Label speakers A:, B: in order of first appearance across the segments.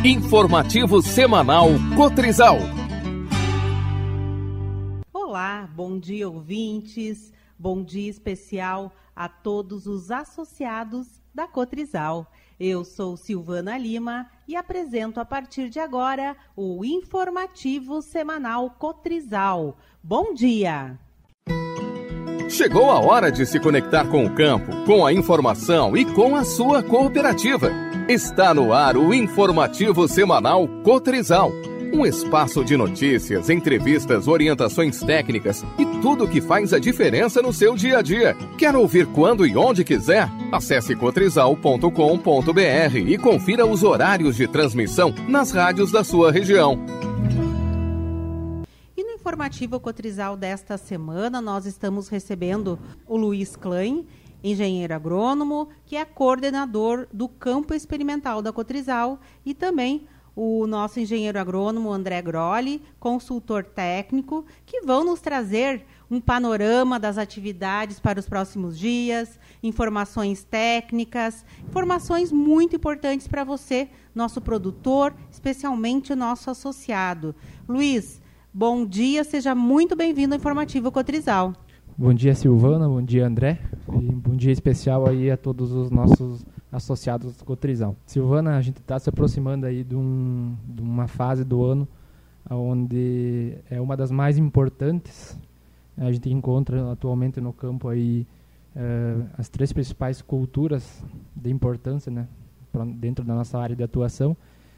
A: Informativo semanal Cotrizal.
B: Olá, bom dia ouvintes, bom dia especial a todos os associados da Cotrizal. Eu sou Silvana Lima e apresento a partir de agora o Informativo semanal Cotrizal. Bom dia!
A: Chegou a hora de se conectar com o campo, com a informação e com a sua cooperativa. Está no ar o Informativo semanal Cotrizal. Um espaço de notícias, entrevistas, orientações técnicas e tudo o que faz a diferença no seu dia a dia. Quer ouvir quando e onde quiser? Acesse cotrizal.com.br e confira os horários de transmissão nas rádios da sua região.
B: E no Informativo Cotrizal desta semana, nós estamos recebendo o Luiz Klein, engenheiro agrônomo, que é coordenador do campo experimental da Cotrizal, e também o nosso engenheiro agrônomo André Grolli, consultor técnico, que vão nos trazer um panorama das atividades para os próximos dias, informações técnicas, informações muito importantes para você, nosso produtor, especialmente o nosso associado. Luiz, bom dia, seja muito bem-vindo ao Informativo Cotrizal.
C: Bom dia, Silvana, bom dia, André, e bom dia especial aí a todos os nossos associados do Cotrizal. Silvana, a gente está se aproximando aí de uma fase do ano onde é uma das mais importantes. A gente encontra atualmente no campo aí as três principais culturas de importância, né, dentro da nossa área de atuação.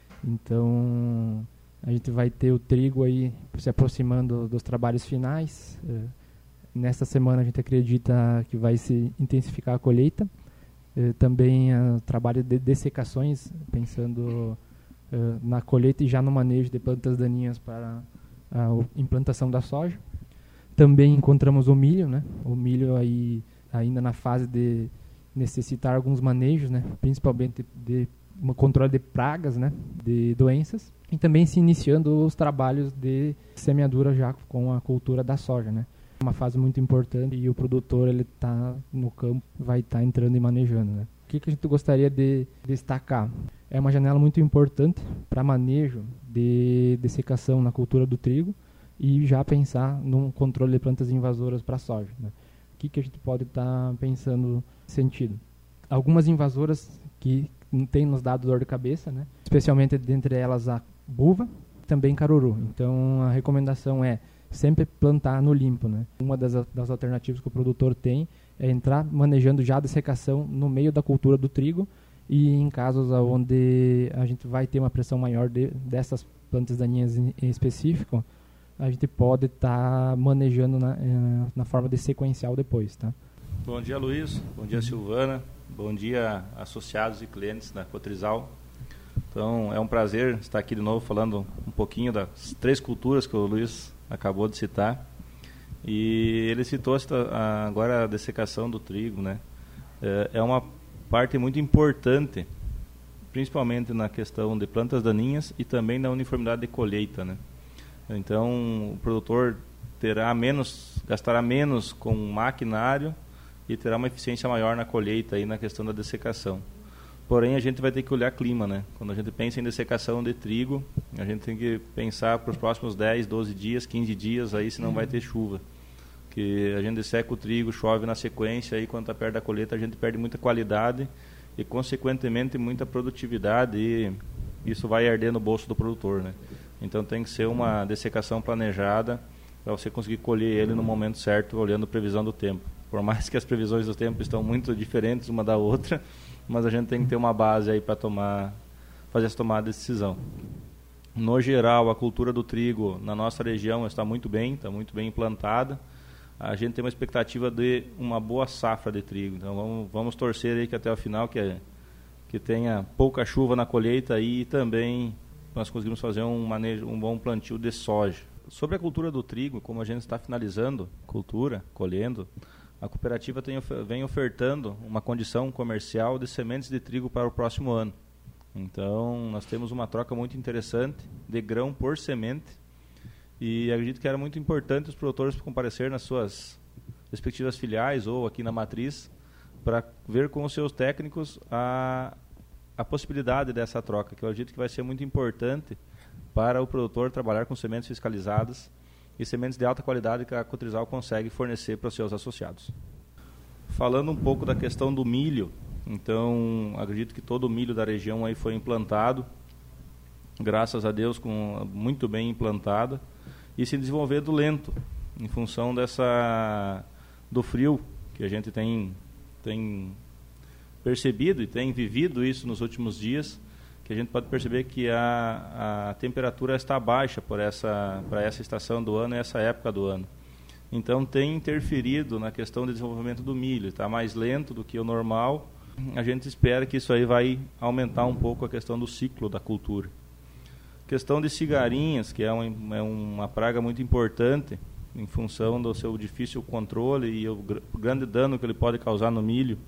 C: Então, a gente vai ter o trigo aí se aproximando dos trabalhos finais. Nesta semana a gente acredita que vai se intensificar a colheita. Também trabalho de dessecações, pensando na colheita e já no manejo de plantas daninhas para a implantação da soja. Também encontramos o milho, né? O milho aí ainda na fase de necessitar alguns manejos, né? Principalmente de um controle de pragas, né? De doenças. E também se iniciando os trabalhos de semeadura já com a cultura da soja, né? Uma fase muito importante e o produtor, ele está no campo, vai estar entrando e manejando, né? O que a gente gostaria de destacar? É uma janela muito importante para manejo de dessecação na cultura do trigo e já pensar num controle de plantas invasoras para a soja, né? O que a gente pode estar pensando nesse sentido? Algumas invasoras que têm nos dado dor de cabeça, né? Especialmente dentre elas a buva e também caruru. Então a recomendação é sempre plantar no limpo, né? Uma das alternativas que o produtor tem é entrar manejando já a dessecação no meio da cultura do trigo e em casos onde a gente vai ter uma pressão maior dessas plantas daninhas em específico, a gente pode estar manejando na forma de sequencial depois, tá?
D: Bom dia, Luiz. Bom dia, Silvana. Bom dia, associados e clientes da Cotrizal. Então, é um prazer estar aqui de novo falando um pouquinho das três culturas que o Luiz acabou de citar, e ele citou agora a dessecação do trigo, né? É uma parte muito importante, principalmente na questão de plantas daninhas e também na uniformidade de colheita, né? Então o produtor gastará menos com maquinário e terá uma eficiência maior na colheita e na questão da dessecação. Porém, a gente vai ter que olhar clima, né? Quando a gente pensa em dessecação de trigo, a gente tem que pensar para os próximos 10, 12 dias, 15 dias, aí se não vai ter chuva. Que a gente desseca o trigo, chove na sequência, aí quando está perto da colheita a gente perde muita qualidade e, consequentemente, muita produtividade, e isso vai arder no bolso do produtor, né? Então tem que ser uma dessecação planejada para você conseguir colher ele no momento certo, olhando a previsão do tempo. Por mais que as previsões do tempo estão muito diferentes uma da outra, mas a gente tem que ter uma base aí para fazer essa tomada de decisão. No geral, a cultura do trigo na nossa região está muito bem implantada. A gente tem uma expectativa de uma boa safra de trigo. Então vamos torcer aí que até o final que tenha pouca chuva na colheita e também nós conseguimos fazer um bom plantio de soja. Sobre a cultura do trigo, como a gente está finalizando colhendo, a cooperativa vem ofertando uma condição comercial de sementes de trigo para o próximo ano. Então, nós temos uma troca muito interessante de grão por semente, e acredito que era muito importante os produtores comparecer nas suas respectivas filiais ou aqui na matriz para ver com os seus técnicos a possibilidade dessa troca, que eu acredito que vai ser muito importante para o produtor trabalhar com sementes fiscalizadas e sementes de alta qualidade que a Cotrizal consegue fornecer para os seus associados. Falando um pouco da questão do milho, então acredito que todo o milho da região aí foi implantado, graças a Deus, muito bem implantada, e se desenvolvendo lento, em função do frio que a gente tem percebido e tem vivido isso nos últimos dias, que a gente pode perceber que a temperatura está baixa para essa estação do ano e essa época do ano. Então tem interferido na questão do desenvolvimento do milho, está mais lento do que o normal. A gente espera que isso aí vai aumentar um pouco a questão do ciclo da cultura. Questão de cigarinhas, que é uma praga muito importante em função do seu difícil controle e o grande dano que ele pode causar no milho.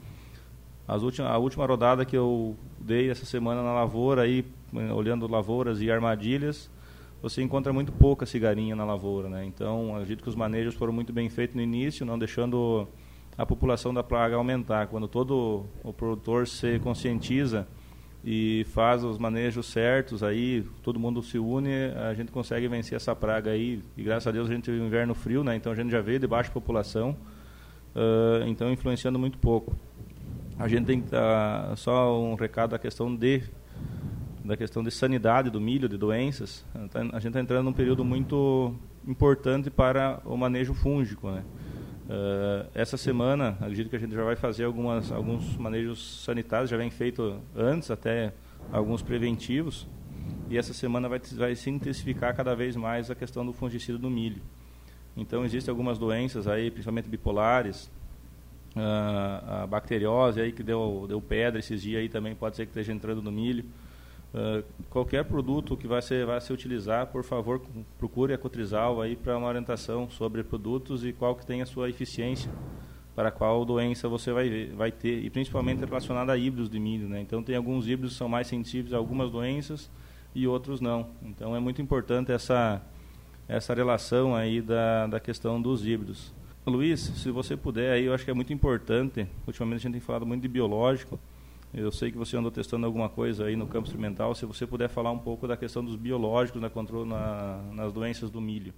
D: A última rodada que eu dei essa semana na lavoura, aí, olhando lavouras e armadilhas, você encontra muito pouca cigarinha na lavoura, né? Então, acredito que os manejos foram muito bem feitos no início, não deixando a população da praga aumentar. Quando todo o produtor se conscientiza e faz os manejos certos, aí todo mundo se une, a gente consegue vencer essa praga aí. E graças a Deus a gente teve um inverno frio, né? Então a gente já veio de baixa população, então influenciando muito pouco. A gente tem só um recado da questão de sanidade do milho, de doenças. A gente está entrando num período muito importante para o manejo fúngico, né? Essa semana, acredito que a gente já vai fazer alguns manejos sanitários, já vem feito antes, até alguns preventivos, e essa semana vai se intensificar cada vez mais a questão do fungicida no milho. Então, existem algumas doenças aí, principalmente bipolares, a bacteriose aí que deu pedra esses dias aí também pode ser que esteja entrando no milho. Qualquer produto que vai se utilizar, por favor, procure a Cotrizal aí para uma orientação sobre produtos e qual que tem a sua eficiência, para qual doença você vai ter, e principalmente relacionada a híbridos de milho, né? Então tem alguns híbridos que são mais sensíveis a algumas doenças e outros não. Então é muito importante essa relação aí da questão dos híbridos. Luiz, se você puder, aí eu acho que é muito importante, ultimamente a gente tem falado muito de biológico, eu sei que você andou testando alguma coisa aí no campo experimental, se você puder falar um pouco da questão dos biológicos na controle nas doenças do milho.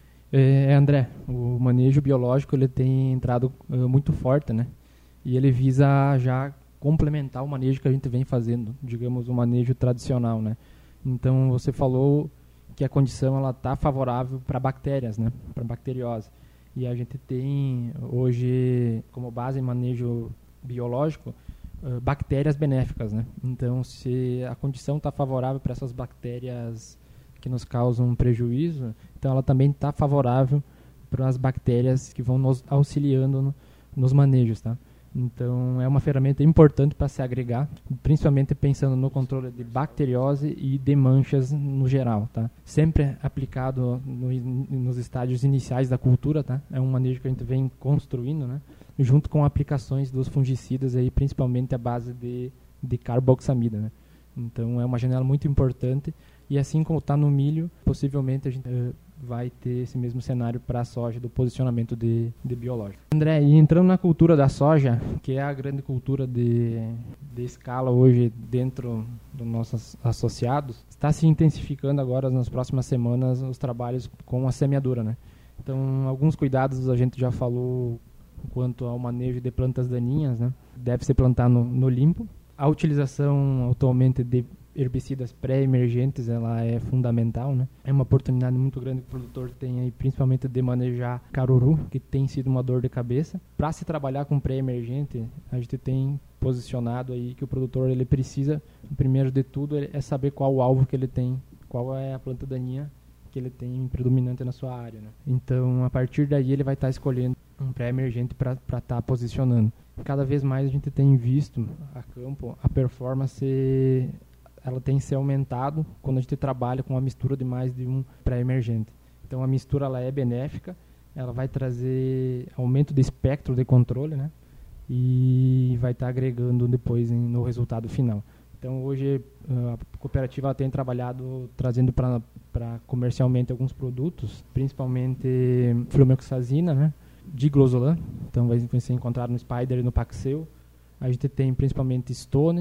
C: André, o manejo biológico ele tem entrado muito forte, né? E ele visa já complementar o manejo que a gente vem fazendo, digamos, o manejo tradicional, né? Então, você falou que a condição ela está favorável para bactérias, né? Para bacteriose. E a gente tem hoje como base em manejo biológico bactérias benéficas, né? Então, se a condição está favorável para essas bactérias que nos causam prejuízo, então ela também está favorável para as bactérias que vão nos auxiliando nos manejos, tá? Então, é uma ferramenta importante para se agregar, principalmente pensando no controle de bacteriose e de manchas no geral, tá? Sempre aplicado nos estágios iniciais da cultura, tá? É um manejo que a gente vem construindo, né? Junto com aplicações dos fungicidas, aí, principalmente a base de carboxamida, né? Então, é uma janela muito importante. E assim como está no milho, possivelmente a gente vai ter esse mesmo cenário para a soja, do posicionamento de biológico. André, e entrando na cultura da soja, que é a grande cultura de escala hoje dentro dos nossos associados, está se intensificando agora nas próximas semanas os trabalhos com a semeadura, né? Então, alguns cuidados a gente já falou quanto ao manejo de plantas daninhas, né? Deve ser plantar no limpo. A utilização atualmente de herbicidas pré-emergentes, ela é fundamental, né? É uma oportunidade muito grande que o produtor tem aí, principalmente de manejar caruru, que tem sido uma dor de cabeça. Para se trabalhar com pré-emergente, a gente tem posicionado aí que o produtor ele precisa, primeiro de tudo, é saber qual o alvo que ele tem, qual é a planta daninha que ele tem predominante na sua área, né? Então, a partir daí, ele vai estar escolhendo um pré-emergente para estar posicionando. Cada vez mais a gente tem visto a campo a performance ela tem se aumentado quando a gente trabalha com a mistura de mais de um pré-emergente. Então a mistura ela é benéfica, ela vai trazer aumento de espectro de controle, né? E vai estar agregando depois no resultado final. Então hoje a cooperativa ela tem trabalhado trazendo para comercialmente alguns produtos, principalmente flumeoxazina, né? Diglozolam, então vai ser encontrado no Spider e no Paxeu. A gente tem principalmente Stone,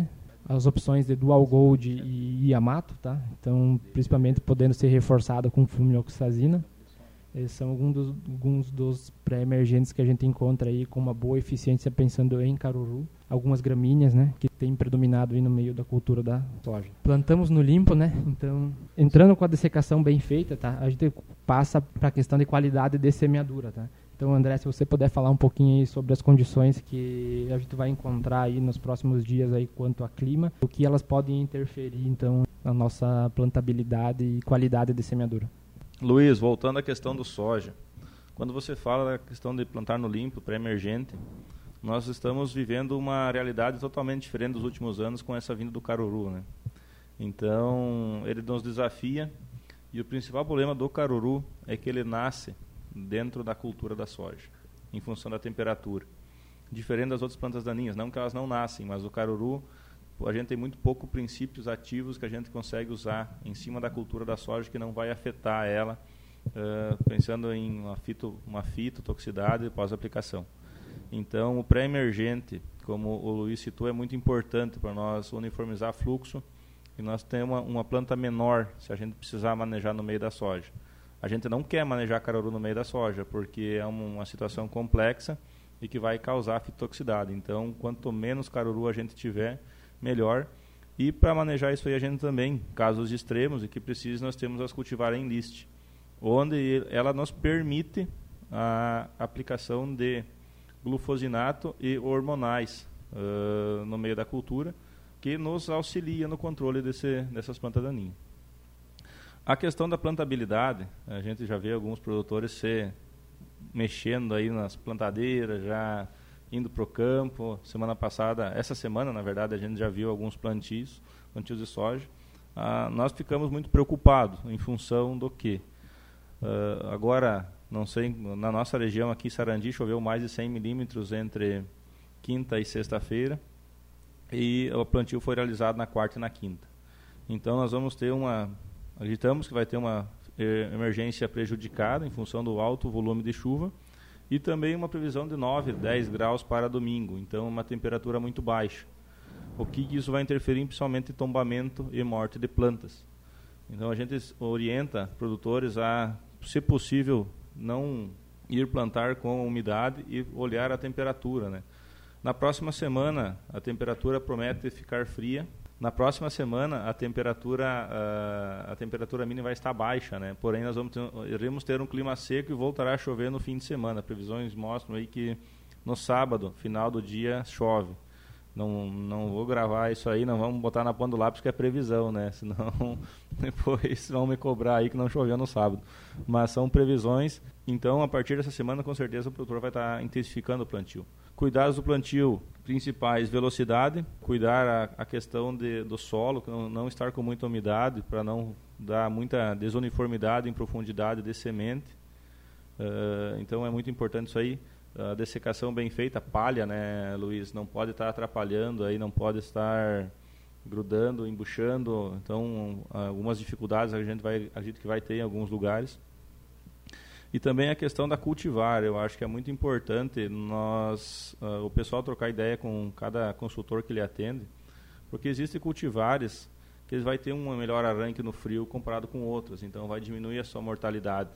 C: as opções de Dual Gold e Yamato, tá? Então, principalmente podendo ser reforçada com flumioxazina. Esses são alguns dos pré-emergentes que a gente encontra aí com uma boa eficiência pensando em caruru. Algumas gramíneas, né, que tem predominado aí no meio da cultura da soja. Plantamos no limpo, né? Então, entrando com a dessecação bem feita, tá? A gente passa para a questão de qualidade de semeadura, tá? Então, André, se você puder falar um pouquinho aí sobre as condições que a gente vai encontrar aí nos próximos dias aí quanto a clima, o que elas podem interferir, então, na nossa plantabilidade e qualidade de semeadura.
D: Luiz, voltando à questão do soja, quando você fala da questão de plantar no limpo, pré-emergente, nós estamos vivendo uma realidade totalmente diferente dos últimos anos com essa vinda do caruru, né? Então, ele nos desafia, e o principal problema do caruru é que ele nasce dentro da cultura da soja, em função da temperatura. Diferente das outras plantas daninhas, não que elas não nascem, mas o caruru, a gente tem muito pouco princípios ativos que a gente consegue usar em cima da cultura da soja que não vai afetar ela, pensando em uma fitotoxicidade pós-aplicação. Então, o pré-emergente, como o Luiz citou, é muito importante para nós uniformizar fluxo e nós temos uma planta menor se a gente precisar manejar no meio da soja. A gente não quer manejar caruru no meio da soja, porque é uma situação complexa e que vai causar fitotoxicidade. Então, quanto menos caruru a gente tiver, melhor. E para manejar isso aí, a gente também, casos extremos e que precisa, nós temos as cultivar em list, onde ela nos permite a aplicação de glufosinato e hormonais no meio da cultura, que nos auxilia no controle dessas plantas daninhas. A questão da plantabilidade, a gente já vê alguns produtores mexendo aí nas plantadeiras, já indo para o campo. Essa semana, na verdade, a gente já viu alguns plantios de soja. Nós ficamos muito preocupados em função do que? Agora, não sei, na nossa região aqui, Sarandi, choveu mais de 100 milímetros entre quinta e sexta-feira, e o plantio foi realizado na quarta e na quinta. Então, nós vamos ter acreditamos que vai ter uma emergência prejudicada em função do alto volume de chuva e também uma previsão de 9, 10 graus para domingo, então uma temperatura muito baixa. O que isso vai interferir principalmente em tombamento e morte de plantas. Então a gente orienta produtores a, se possível, não ir plantar com umidade e olhar a temperatura, né? Na próxima semana a temperatura promete ficar fria. Na próxima semana a temperatura mínima vai estar baixa, né? Porém nós iremos ter um clima seco e voltará a chover no fim de semana. Previsões mostram aí que no sábado, final do dia, chove. Não vou gravar isso aí, não vamos botar na ponta do lápis que é previsão, né? Senão depois vão me cobrar aí que não choveu no sábado. Mas são previsões, então a partir dessa semana com certeza o produtor vai estar intensificando o plantio. Cuidados do plantio principais: velocidade, cuidar a questão do solo, não estar com muita umidade para não dar muita desuniformidade em profundidade de semente. Então é muito importante isso aí. A dessecação bem feita, palha, né, Luiz? Não pode estar atrapalhando, aí não pode estar grudando, embuchando. Então, algumas dificuldades a gente acredito que vai ter em alguns lugares. E também a questão da cultivar, eu acho que é muito importante o pessoal trocar ideia com cada consultor que ele atende, porque existem cultivares que eles vai ter um melhor arranque no frio comparado com outros, então vai diminuir a sua mortalidade.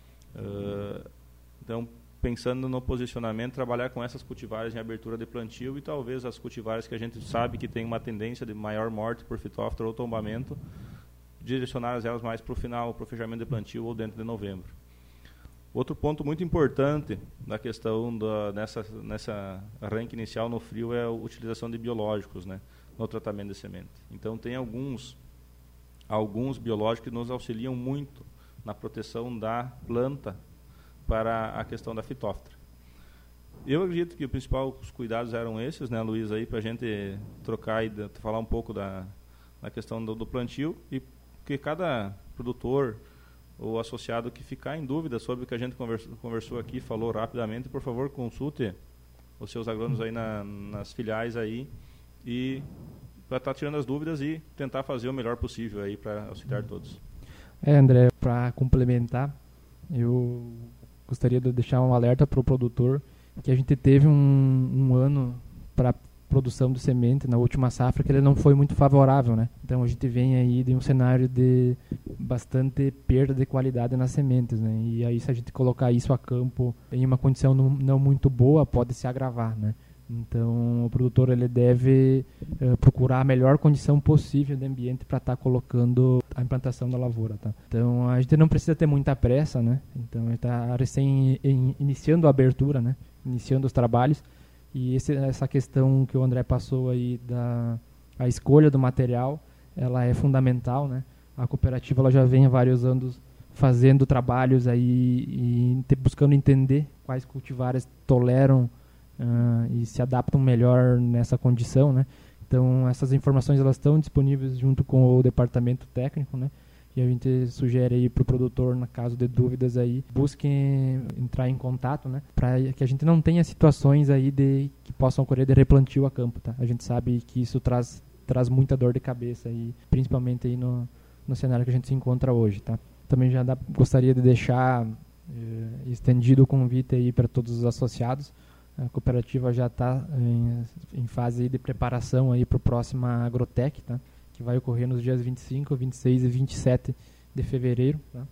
D: Então, pensando no posicionamento, trabalhar com essas cultivares em abertura de plantio e talvez as cultivares que a gente sabe que tem uma tendência de maior morte por fitóftora ou tombamento, direcionar elas mais para o final, para o fechamento de plantio ou dentro de novembro. Outro ponto muito importante da questão nessa arranque inicial no frio é a utilização de biológicos, né, no tratamento de semente. Então tem alguns biológicos que nos auxiliam muito na proteção da planta para a questão da fitóftora. Eu acredito que os principais cuidados eram esses, né, Luiz, aí para a gente trocar e falar um pouco da questão do plantio, e que cada produtor ou associado que ficar em dúvida sobre o que a gente conversou aqui, falou rapidamente, por favor, consulte os seus agrônomos aí nas filiais aí, e para estar tirando as dúvidas e tentar fazer o melhor possível aí para auxiliar todos.
C: André, para complementar, eu gostaria de deixar um alerta para o produtor que a gente teve um ano para produção de semente na última safra, que ele não foi muito favorável, né? Então a gente vem aí de um cenário de bastante perda de qualidade nas sementes, né? E aí se a gente colocar isso a campo em uma condição não muito boa, pode se agravar, né? Então o produtor ele deve procurar a melhor condição possível de ambiente para estar colocando a implantação da lavoura, tá? Então a gente não precisa ter muita pressa, né? Então a gente está recém iniciando a abertura, né? Iniciando os trabalhos. E essa questão que o André passou aí a escolha do material, ela é fundamental, né? A cooperativa ela já vem há vários anos fazendo trabalhos aí e buscando entender quais cultivares toleram e se adaptam melhor nessa condição, né? Então essas informações elas estão disponíveis junto com o departamento técnico, né? E a gente sugere aí para o produtor, no caso de dúvidas aí, busquem entrar em contato, né? Para que a gente não tenha situações aí que possam ocorrer de replantio a campo, tá? A gente sabe que isso traz muita dor de cabeça aí, principalmente aí no cenário que a gente se encontra hoje, tá? Também já gostaria de deixar estendido o convite aí para todos os associados. A cooperativa já está em fase de preparação aí para o próximo Agrotec, tá? Que vai ocorrer nos dias 25, 26 e 27 de fevereiro. Tá?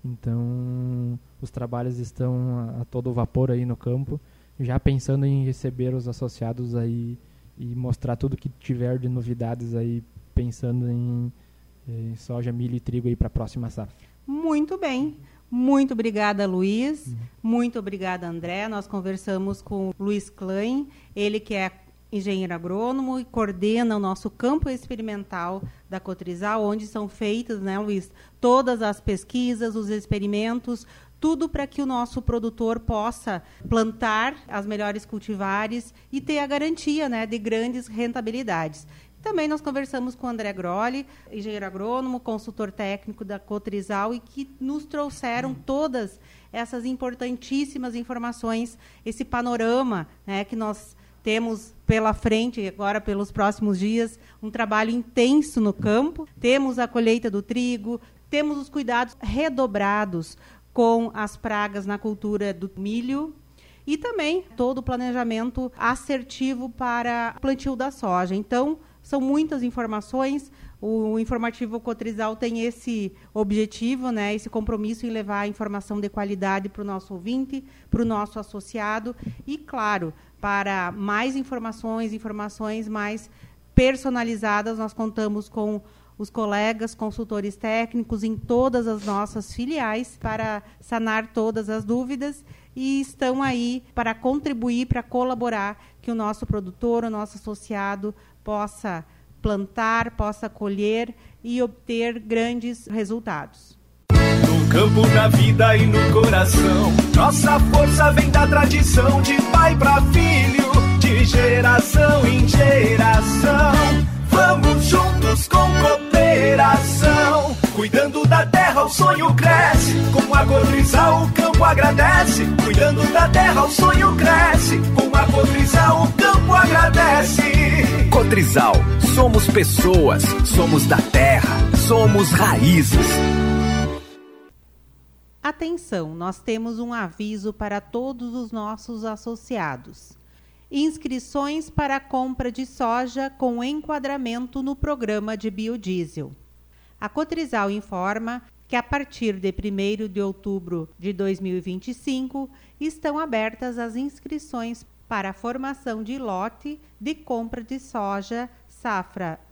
C: Então, os trabalhos estão a todo vapor aí no campo, já pensando em receber os associados aí e mostrar tudo que tiver de novidades aí, pensando em soja, milho e trigo aí para a próxima safra.
B: Muito bem. Muito obrigada, Luiz. Muito obrigada, André. Nós conversamos com o Luiz Klein, ele que é engenheiro agrônomo e coordena o nosso campo experimental da Cotrizal, onde são feitas, né, Luiz, todas as pesquisas, os experimentos, tudo para que o nosso produtor possa plantar as melhores cultivares e ter a garantia, né, de grandes rentabilidades. Também nós conversamos com o André Grolli, engenheiro agrônomo, consultor técnico da Cotrizal, e que nos trouxeram todas essas importantíssimas informações, esse panorama, né, que nós temos pela frente, agora pelos próximos dias, um trabalho intenso no campo. Temos a colheita do trigo, temos os cuidados redobrados com as pragas na cultura do milho e também todo o planejamento assertivo para o plantio da soja. Então, são muitas informações. O informativo Cotrizal tem esse objetivo, né, esse compromisso em levar a informação de qualidade para o nosso ouvinte, para o nosso associado e, claro, para mais informações mais personalizadas, nós contamos com os colegas consultores técnicos em todas as nossas filiais para sanar todas as dúvidas e estão aí para contribuir, para colaborar, que o nosso produtor, o nosso associado possa plantar, possa colher e obter grandes resultados.
E: No campo da vida e no coração, nossa força vem da tradição, de pai para filho, de geração em geração. Vamos juntos com cooperação, cuidando da terra o sonho cresce, com a Cotrizal o campo agradece. Cuidando da terra o sonho cresce, com a Cotrizal o campo agradece.
F: Cotrizal, somos pessoas, somos da terra, somos raízes.
B: Atenção, nós temos um aviso para todos os nossos associados. Inscrições para a compra de soja com enquadramento no programa de biodiesel. A Cotrizal informa que a partir de 1º de outubro de 2025 estão abertas as inscrições para a formação de lote de compra de soja safra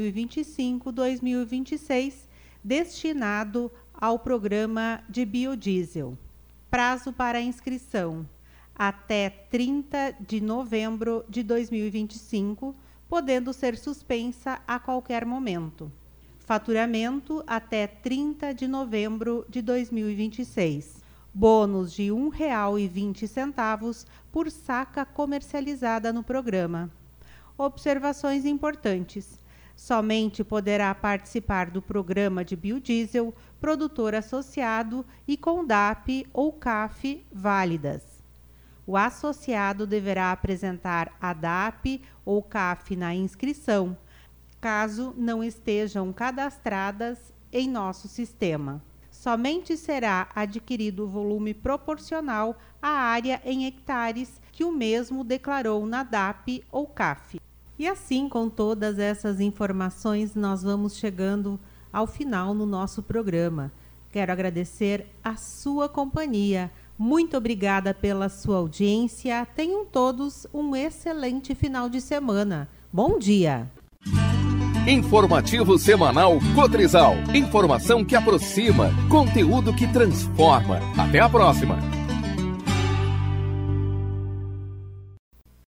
B: 2025-2026, destinado ao programa de biodiesel. Prazo para a inscrição até 30 de novembro de 2025, podendo ser suspensa a qualquer momento. Faturamento até 30 de novembro de 2026. Bônus de R$ 1,20 por saca comercializada no programa. Observações importantes. Somente poderá participar do programa de biodiesel produtor associado e com DAP ou CAF válidas. O associado deverá apresentar a DAP ou CAF na inscrição, caso não estejam cadastradas em nosso sistema. Somente será adquirido o volume proporcional à área em hectares que o mesmo declarou na DAP ou CAF. E assim, com todas essas informações, nós vamos chegando ao final no nosso programa. Quero agradecer a sua companhia. Muito obrigada pela sua audiência. Tenham todos um excelente final de semana. Bom dia!
A: Informativo semanal Cotrizal. Informação que aproxima, conteúdo que transforma. Até a próxima!